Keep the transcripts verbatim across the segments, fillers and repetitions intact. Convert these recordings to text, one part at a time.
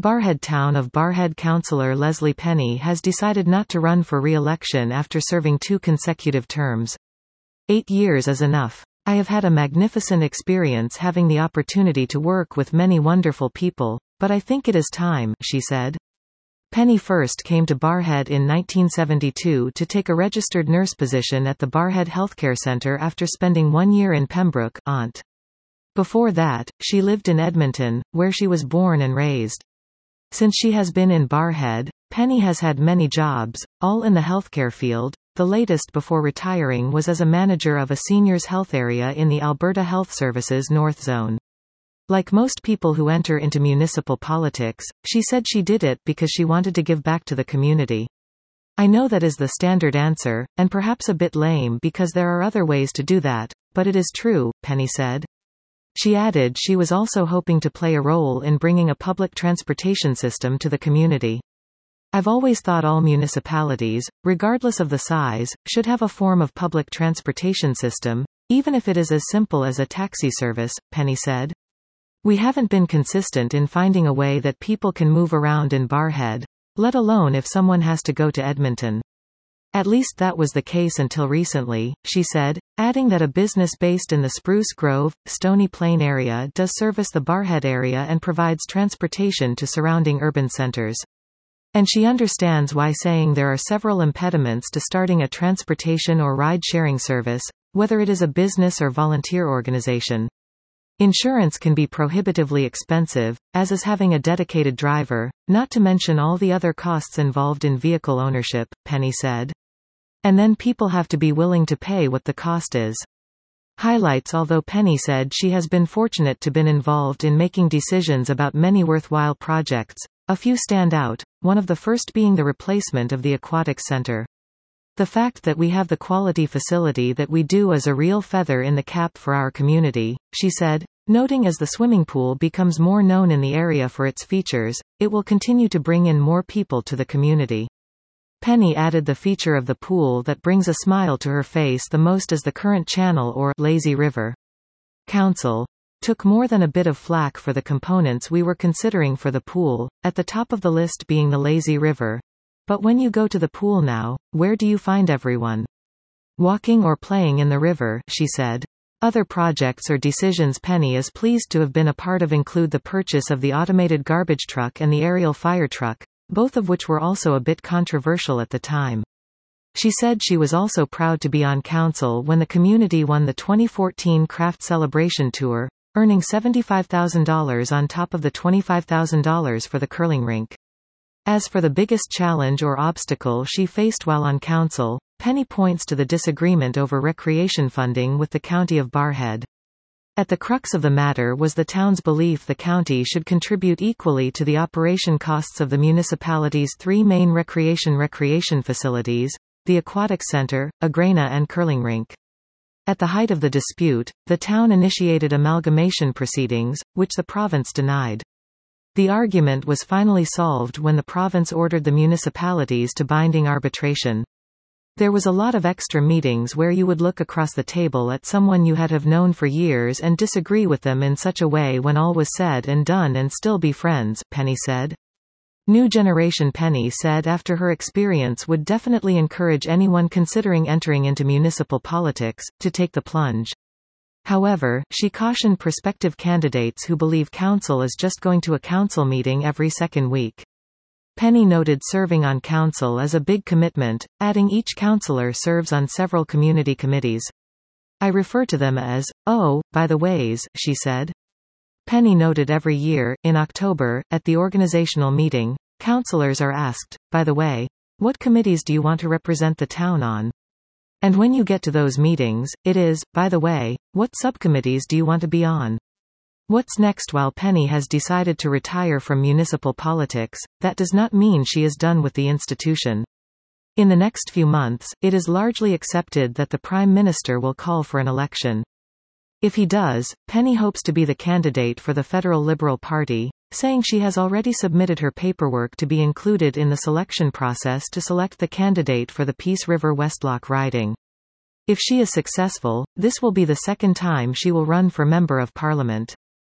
Barrhead Town of Barrhead councillor Leslie Penny has decided not to run for re-election after serving two consecutive terms. Eight years is enough. I have had a magnificent experience having the opportunity to work with many wonderful people, but I think it is time, she said. Penny first came to Barrhead in nineteen seventy-two to take a registered nurse position at the Barrhead Healthcare Centre after spending one year in Pembroke, Ont. Before that, she lived in Edmonton, where she was born and raised. Since she has been in Barrhead, Penny has had many jobs, all in the healthcare field. The latest before retiring was as a manager of a seniors' health area in the Alberta Health Services North Zone. Like most people who enter into municipal politics, she said she did it because she wanted to give back to the community. I know that is the standard answer, and perhaps a bit lame because there are other ways to do that, but it is true, Penny said. She added she was also hoping to play a role in bringing a public transportation system to the community. I've always thought all municipalities, regardless of the size, should have a form of public transportation system, even if it is as simple as a taxi service, Penny said. We haven't been consistent in finding a way that people can move around in Barrhead, let alone if someone has to go to Edmonton. At least that was the case until recently, she said, adding that a business based in the Spruce Grove, Stony Plain area does service the Barrhead area and provides transportation to surrounding urban centres. And she understands why, saying there are several impediments to starting a transportation or ride-sharing service, whether it is a business or volunteer organization. Insurance can be prohibitively expensive, as is having a dedicated driver, not to mention all the other costs involved in vehicle ownership, Penny said. And then people have to be willing to pay what the cost is. Highlights. Although Penny said she has been fortunate to been involved in making decisions about many worthwhile projects, a few stand out, one of the first being the replacement of the Aquatics Centre. The fact that we have the quality facility that we do is a real feather in the cap for our community, she said, noting as the swimming pool becomes more known in the area for its features, it will continue to bring in more people to the community. Penny added the feature of the pool that brings a smile to her face the most is the current channel or lazy river. Council took more than a bit of flack for the components we were considering for the pool, at the top of the list being the lazy river. But when you go to the pool now, where do you find everyone? Walking or playing in the river, she said. Other projects or decisions Penny is pleased to have been a part of include the purchase of the automated garbage truck and the aerial fire truck, both of which were also a bit controversial at the time. She said she was also proud to be on council when the community won the twenty fourteen Craft Celebration Tour, earning seventy-five thousand dollars on top of the twenty-five thousand dollars for the curling rink. As for the biggest challenge or obstacle she faced while on council, Penny points to the disagreement over recreation funding with the County of Barrhead. At the crux of the matter was the town's belief the county should contribute equally to the operation costs of the municipality's three main recreation recreation facilities, the Aquatics Centre, Agrena and curling rink. At the height of the dispute, the town initiated amalgamation proceedings, which the province denied. The argument was finally solved when the province ordered the municipalities to binding arbitration. There was a lot of extra meetings where you would look across the table at someone you had have known for years and disagree with them in such a way when all was said and done and still be friends, Penny said. New generation Penny said after her experience would definitely encourage anyone considering entering into municipal politics, to take the plunge. However, she cautioned prospective candidates who believe council is just going to a council meeting every second week. Penny noted serving on council is a big commitment, adding each councillor serves on several community committees. I refer to them as, oh, by the ways, she said. Penny noted every year, in October, at the organizational meeting, councillors are asked, by the way, what committees do you want to represent the town on? And when you get to those meetings, it is, by the way, what subcommittees do you want to be on? What's next? While Penny has decided to retire from municipal politics, that does not mean she is done with the institution. In the next few months, it is largely accepted that the Prime Minister will call for an election. If he does, Penny hopes to be the candidate for the Federal Liberal Party, saying she has already submitted her paperwork to be included in the selection process to select the candidate for the Peace River Westlock riding. If she is successful, this will be the second time she will run for Member of Parliament.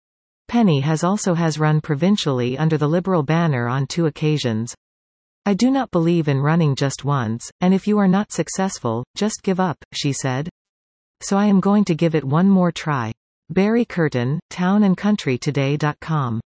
Penny has also has run provincially under the Liberal banner on two occasions. I do not believe in running just once, and if you are not successful, just give up, she said. So I am going to give it one more try. Barry Curtin, town and country today dot com